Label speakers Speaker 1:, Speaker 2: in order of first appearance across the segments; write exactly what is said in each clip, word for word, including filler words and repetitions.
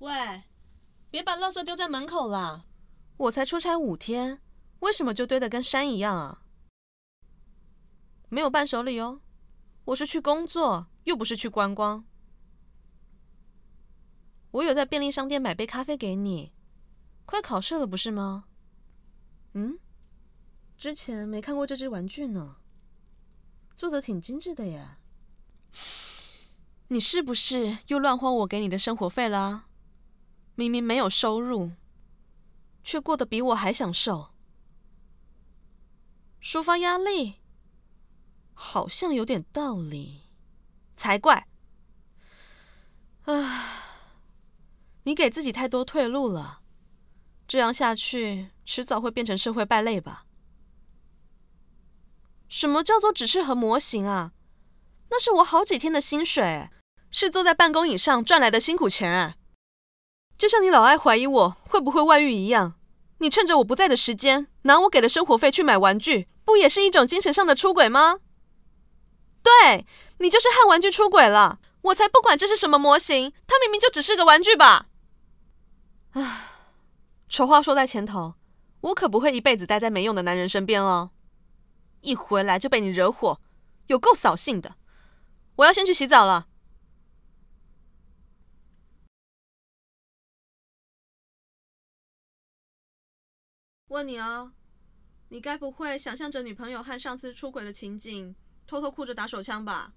Speaker 1: 喂，别把垃圾丢在门口啦！
Speaker 2: 我才出差五天，为什么就堆得跟山一样啊？没有伴手礼哦，我是去工作，又不是去观光。我有在便利商店买杯咖啡给你，快考试了不是吗？嗯，之前没看过这只玩具呢，做得挺精致的耶。你是不是又乱花我给你的生活费了啊？明明没有收入，却过得比我还享受。抒发压力，好像有点道理，才怪。唉，你给自己太多退路了，这样下去，迟早会变成社会败类吧？什么叫做只适合模型啊？那是我好几天的薪水，是坐在办公椅上赚来的辛苦钱啊！就像你老爱怀疑我会不会外遇一样，你趁着我不在的时间，拿我给的生活费去买玩具，不也是一种精神上的出轨吗？对，你就是和玩具出轨了，我才不管这是什么模型，它明明就只是个玩具吧。唉，丑话说在前头，我可不会一辈子待在没用的男人身边哦。一回来就被你惹火，有够扫兴的。我要先去洗澡了。问你哦，你该不会想象着女朋友和上司出轨的情景，偷偷哭着打手枪吧？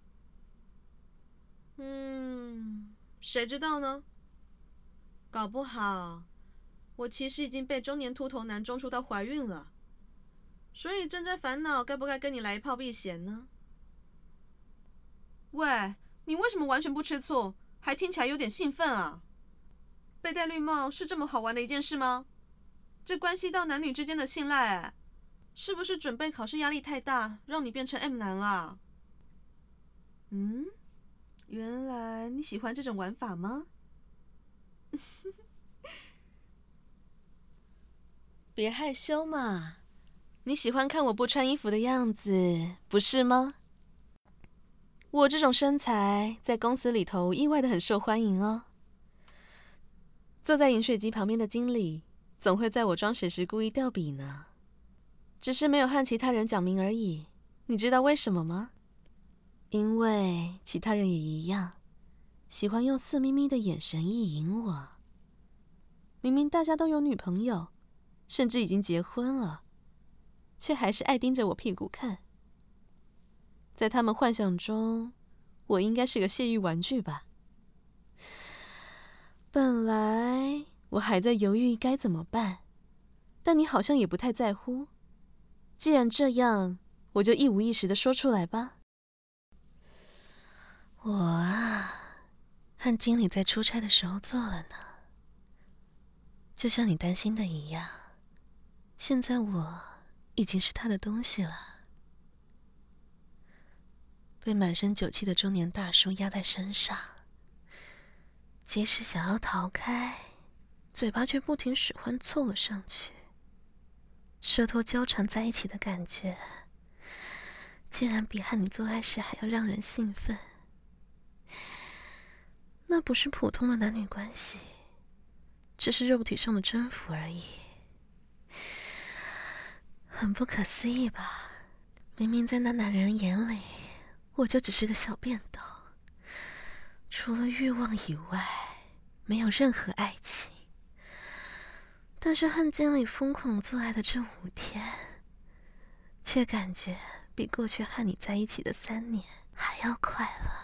Speaker 2: 嗯，谁知道呢？搞不好，我其实已经被中年秃头男中出到怀孕了，所以正在烦恼该不该跟你来一炮避嫌呢？喂，你为什么完全不吃醋，还听起来有点兴奋啊？被戴绿帽是这么好玩的一件事吗？这关系到男女之间的信赖，哎，是不是准备考试压力太大，让你变成 M 男了？嗯，原来你喜欢这种玩法吗？别害羞嘛，你喜欢看我不穿衣服的样子，不是吗？我这种身材在公司里头意外的很受欢迎哦。坐在饮水机旁边的经理总会在我装水时故意掉笔呢，只是没有和其他人讲明而已。你知道为什么吗？因为其他人也一样，喜欢用色眯眯的眼神意淫我。明明大家都有女朋友，甚至已经结婚了，却还是爱盯着我屁股看。在他们幻想中，我应该是个泄欲玩具吧。本来我还在犹豫该怎么办，但你好像也不太在乎。既然这样，我就一五一十的说出来吧。我啊，和经理在出差的时候做了呢，就像你担心的一样，现在我已经是他的东西了。被满身酒气的中年大叔压在身上，即使想要逃开，嘴巴却不停使唤凑了上去，舌头交缠在一起的感觉，竟然比和你做爱时还要让人兴奋。那不是普通的男女关系，只是肉体上的征服而已。很不可思议吧？明明在那男人眼里，我就只是个小便斗，除了欲望以外，没有任何爱情。但是和经理疯狂做爱的这五天，却感觉比过去和你在一起的三年还要快乐。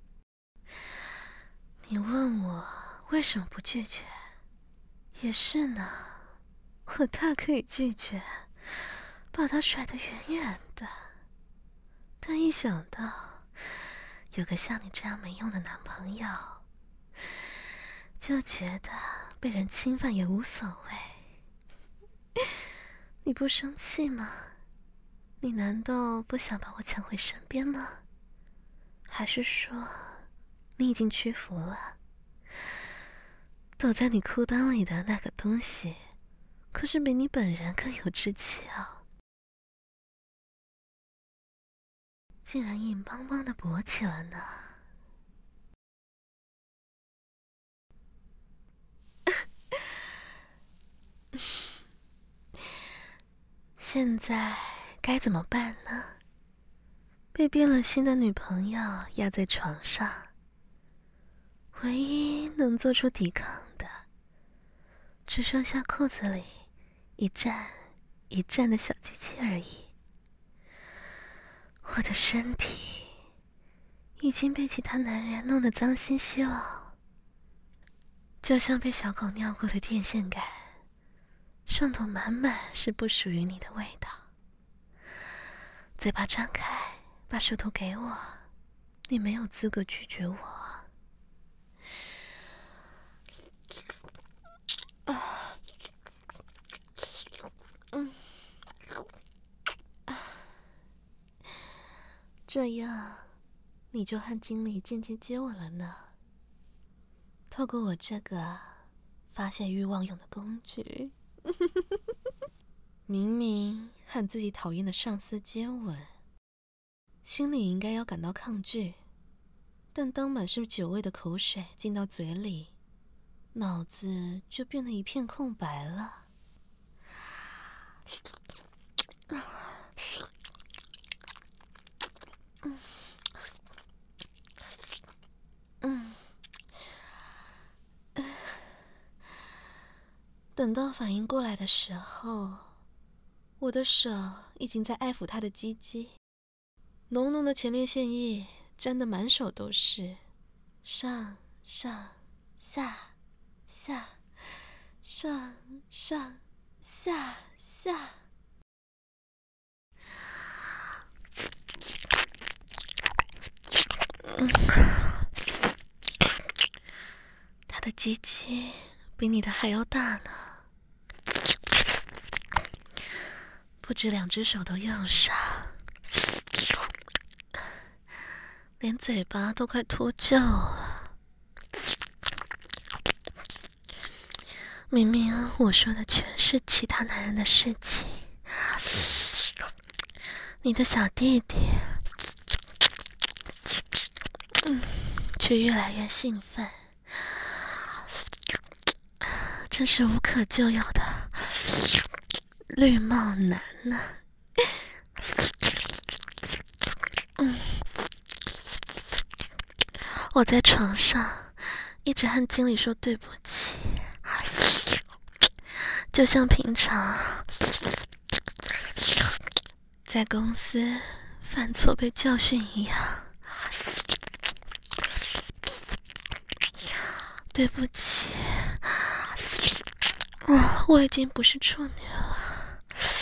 Speaker 2: 你问我为什么不拒绝？也是呢，我大可以拒绝，把他甩得远远的。但一想到有个像你这样没用的男朋友，就觉得被人侵犯也无所谓。你不生气吗？你难道不想把我抢回身边吗？还是说你已经屈服了？躲在你裤裆里的那个东西，可是比你本人更有志气哦，竟然硬邦邦的勃起了呢。 现在该怎么办呢？被变了心的女朋友压在床上，唯一能做出抵抗的，只剩下裤子里一站一站的小机器而已。我的身体已经被其他男人弄得脏兮兮了，就像被小狗尿过的电线杆，上头满满是不属于你的味道。嘴巴张开，把舌头给我，你没有资格拒绝我。啊，嗯，啊，这样你就和经理间接接吻了呢。透过我这个发泄欲望用的工具。明明和自己讨厌的上司接吻，心里应该要感到抗拒，但当满是酒味的口水进到嘴里，脑子就变得一片空白了。嗯嗯，等到反应过来的时候，我的手已经在爱抚他的鸡鸡，浓浓的前列腺液沾得满手都是，上上下下上上下下。嗯，他的鸡鸡比你的还要大呢，不止两只手都用上，连嘴巴都快脱臼了。明明我说的全是其他男人的事情，你的小弟弟嗯，却越来越兴奋，真是无可救药的绿帽男呢、啊。嗯，我在床上一直和经理说对不起，就像平常在公司犯错被教训一样。对不起，哦，我已经不是处女了。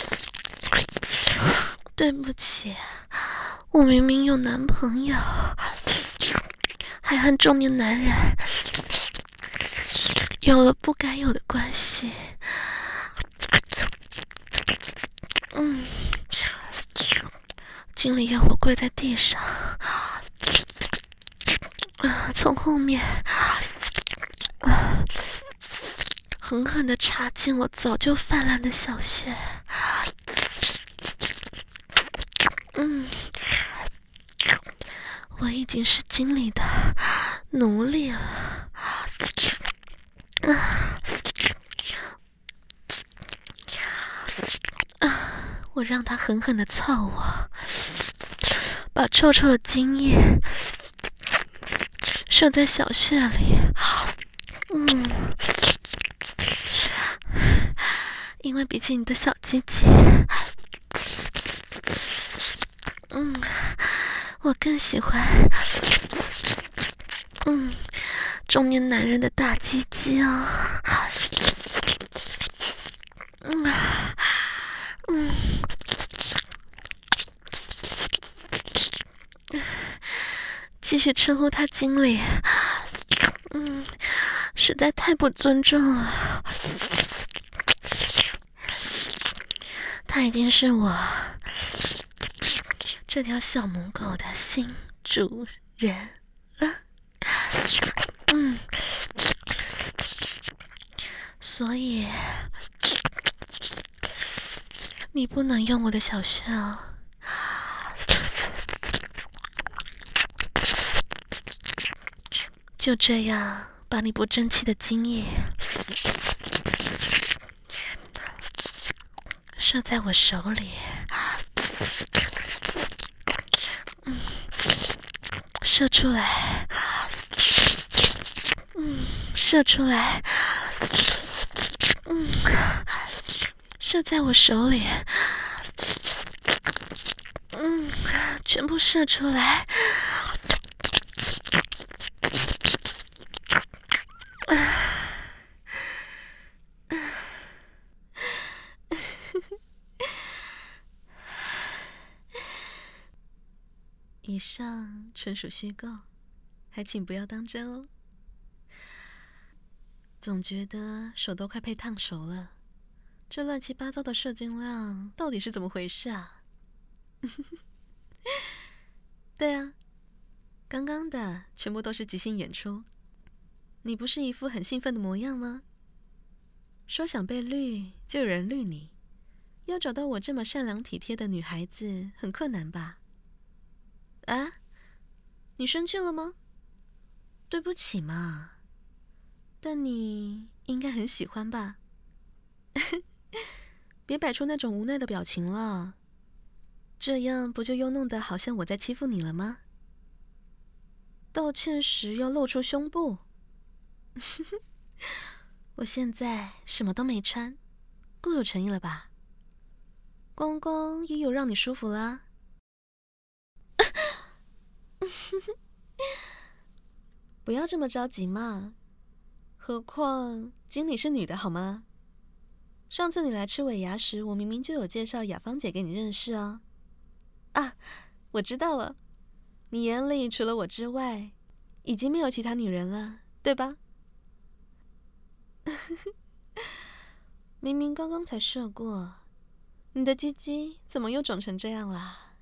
Speaker 2: 对不起，我明明有男朋友，还和中年男人有了不该有的关系。嗯，经理要我跪在地上，从后面狠狠地插进我早就泛滥的小穴。嗯，我已经是经理的奴隶了。啊，我让他狠狠地操我，把臭臭的精液射在小穴里。嗯，因为比起你的小鸡鸡，嗯，我更喜欢，嗯，中年男人的大鸡鸡哦。嗯嗯，继续称呼他经理，嗯，实在太不尊重了。他已经是我这条小母狗的新主人了。嗯，所以你不能用我的小穴哦。就这样把你不争气的精液射在我手里，嗯，射出来，嗯，射出来，嗯，射在我手里，嗯，全部射出来。以上纯属虚构，还请不要当真哦。总觉得手都快被烫熟了，这乱七八糟的射精量到底是怎么回事啊？对啊，刚刚的全部都是即兴演出。你不是一副很兴奋的模样吗？说想被绿就有人绿你，要找到我这么善良体贴的女孩子很困难吧？啊？你生气了吗？对不起嘛，但你应该很喜欢吧？别摆出那种无奈的表情了，这样不就又弄得好像我在欺负你了吗？道歉时要露出胸部。我现在什么都没穿，够有诚意了吧？光光也有让你舒服啦。不要这么着急嘛，何况经理是女的好吗？上次你来吃尾牙时，我明明就有介绍雅芳姐给你认识啊。啊，我知道了，你眼里除了我之外，已经没有其他女人了，对吧？明明刚刚才射过，你的鸡鸡怎么又肿成这样啦？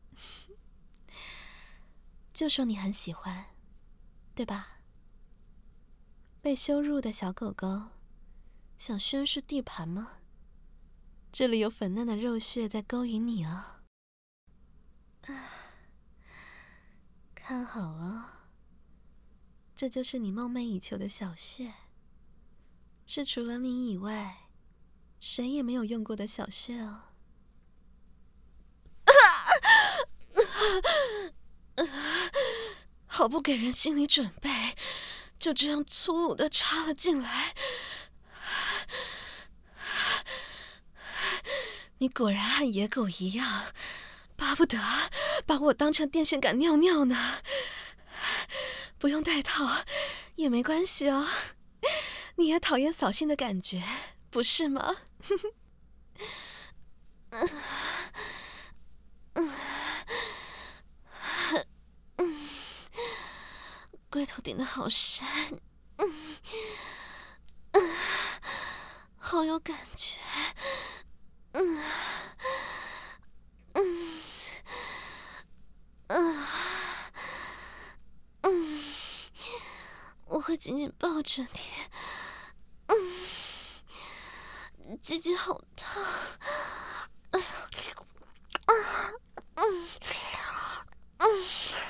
Speaker 2: 就说你很喜欢，对吧？被羞辱的小狗狗，想宣示地盘吗？这里有粉嫩的肉屑在勾引你啊！看好了，这就是你梦寐以求的小穴，是除了你以外，谁也没有用过的小穴哦。好不给人心理准备，就这样粗鲁的插了进来。你果然和野狗一样，巴不得把我当成电线杆尿尿呢。不用带套也没关系哦，你也讨厌扫兴的感觉，不是吗？龟头顶得好深，嗯嗯，好有感觉，嗯嗯嗯嗯，我会紧紧抱着你，嗯，鸡鸡好烫，嗯嗯嗯嗯。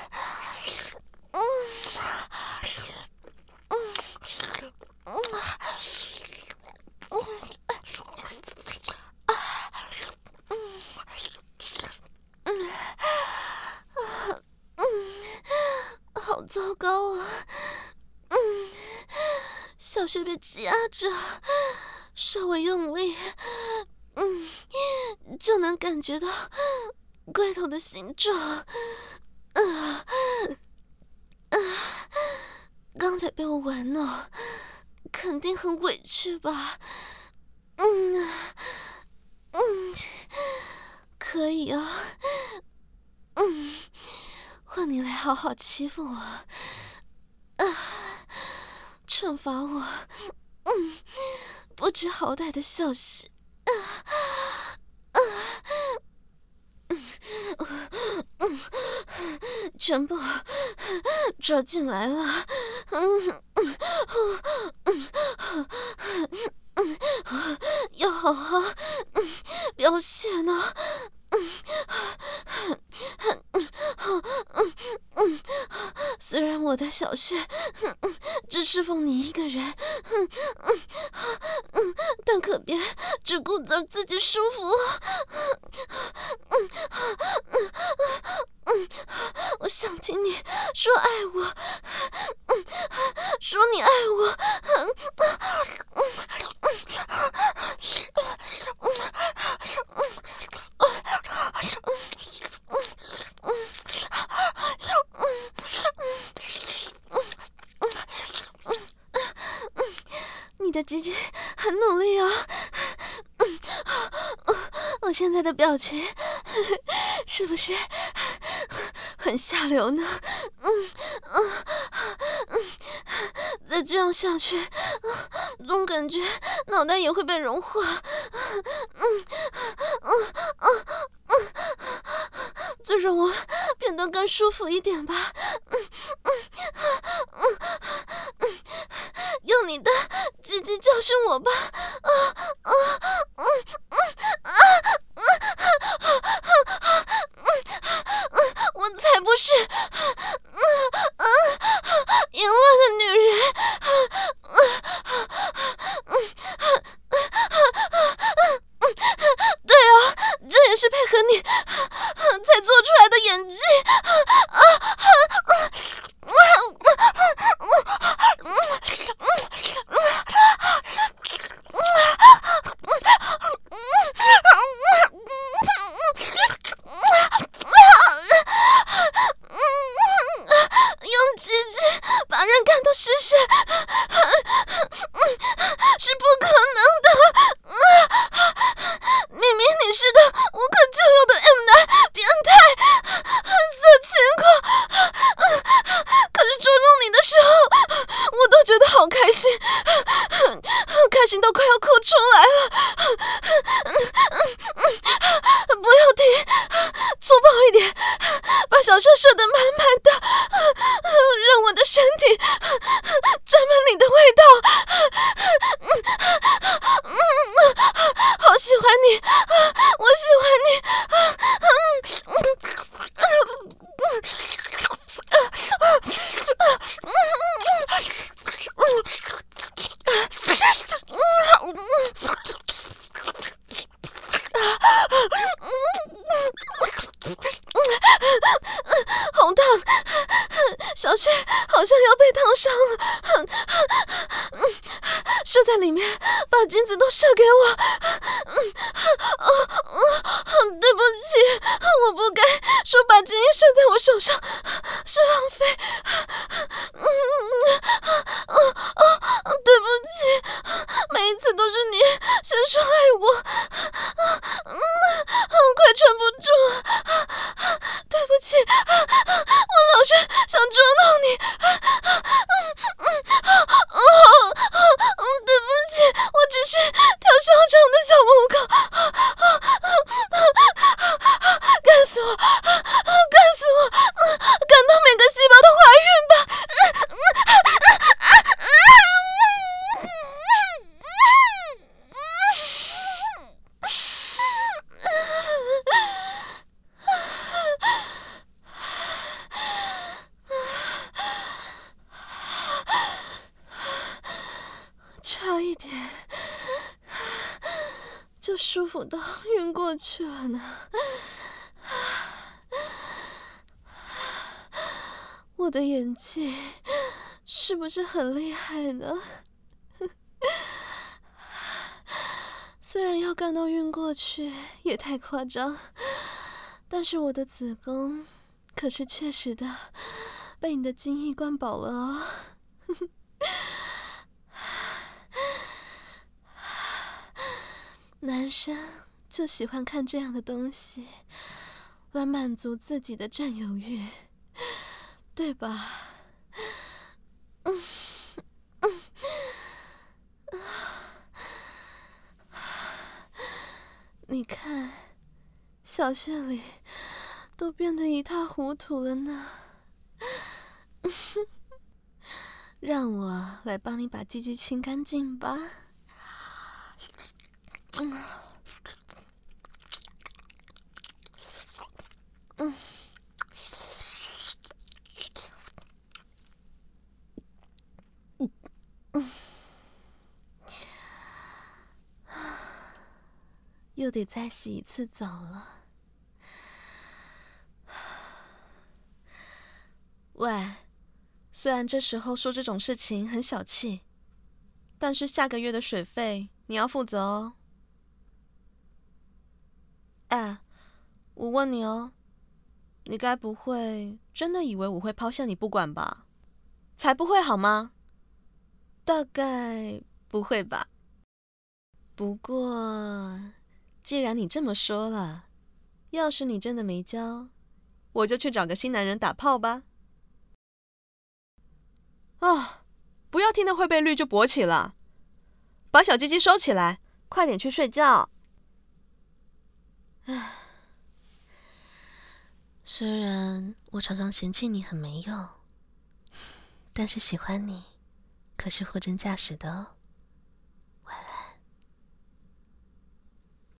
Speaker 2: 好糟糕啊！嗯，小穴被挤压着，稍微用力，嗯，就能感觉到龟头的形状。啊啊！刚才被我玩弄，肯定很委屈吧？嗯嗯，可以啊。嗯，换你来好好欺负我，啊，惩罚我，嗯，不知好歹的小穴，啊啊，嗯嗯，全部抓进来了，嗯嗯嗯嗯，要好好嗯表现呢，嗯嗯嗯嗯嗯，虽然我的小穴只侍奉你一个人，嗯嗯嗯，但可别只顾着自己舒服。嗯嗯嗯，我想听你说爱我，嗯，说你爱我，嗯嗯嗯你的鸡鸡很努力哦，嗯，我现在的表情是不是很下流呢？嗯嗯嗯，再这样下去，总感觉脑袋也会被融化。嗯嗯嗯嗯，就让我变得更舒服一点吧。嗯嗯嗯嗯，用你的鸡鸡教训我吧。啊啊嗯嗯啊嗯嗯嗯，我才不是嗯嗯淫乱的女人。嗯嗯对啊，这也是配合你才做出来的演技。啊用鸡鸡把人干到湿湿是不可能的。明明你是个无可救药的 M 男变态色情狂，可是捉弄你的时候我都觉得好开心，开心到快要哭出来了。不要停，粗暴一点，把小穴射得满满的，让我的身体沾满你的味道。好喜欢你，我喜欢你。好烫，小穴好像要被烫伤了。射在里面，把精子都射给我。嗯，哦哦，对不起，我不该说把精液射在我手上是浪费。嗯，哦哦，对不起，每一次都是你先说爱我，嗯，快撑不住了。对不起，我老是想捉弄你。嗯嗯哦哦，对不起，我只是跳小场的小母狗。干死我，干死我，干到每个细胞都怀孕吧。差一点就舒服到晕过去了呢。我的演技是不是很厉害呢？虽然要干到晕过去也太夸张，但是我的子宫可是确实的被你的精液灌饱了哦。男生就喜欢看这样的东西来满足自己的占有欲，对吧？嗯嗯你看，小穴里都变得一塌糊涂了呢。让我来帮你把鸡鸡清干净吧。嗯嗯嗯，又得再洗一次澡了。喂，虽然这时候说这种事情很小气，但是下个月的水费你要负责哦。哎，我问你哦，你该不会真的以为我会抛下你不管吧？才不会好吗？大概不会吧。不过，既然你这么说了，要是你真的没交，我就去找个新男人打炮吧。啊，不要听到会被绿就勃起了，把小鸡鸡收起来，快点去睡觉。唉，虽然我常常嫌弃你很没用，但是喜欢你可是货真价实的哦。